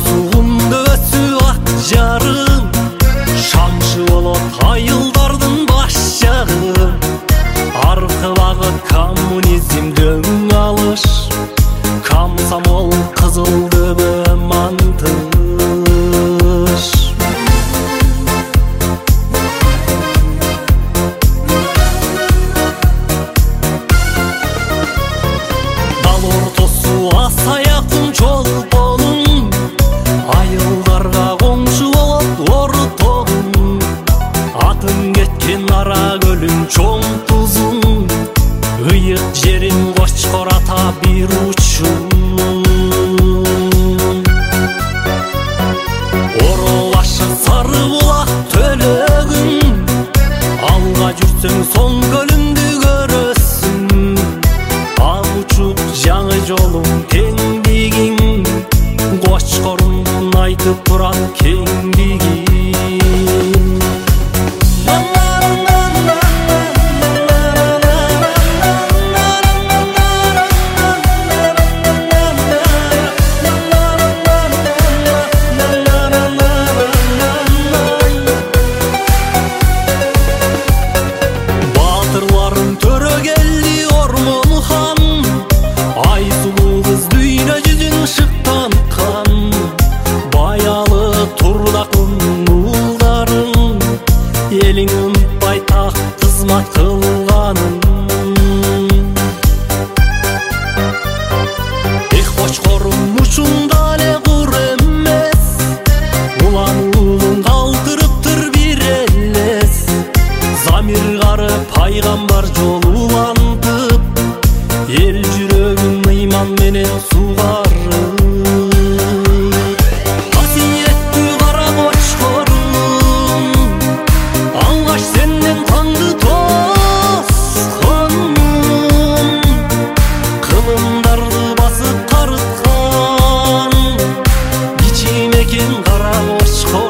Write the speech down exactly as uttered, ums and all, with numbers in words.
суында өсүп ак жарым, шамшы болот айылдардын баш жагы. Аркы багыт коммунизм дөң алыш, комсомол кызыл дөбө мантыш. Дал ортосу асаякын чолпонун, айылдарга коңшу болот ортогун. Атын кеткен ара көлүм чоң тузун, ыйык жерин кочкор ата бир учун. Оролашы сары булак төлөгүн, алга жүрсөң соң көлүмдү көрөсүн. Ак учук жаңы жолуң теңдигиң, кочкорумдун айтып турат кеңдигин. Элиң унутпай так кызмат кылганын. Эх кочкорум учунда эле кур эмес, улан уулун калтырыптыр бир элес. Замир кары пайгамбар жолу улантып, эл жүрөгүн ыйман менен сугарып. Кара кочкор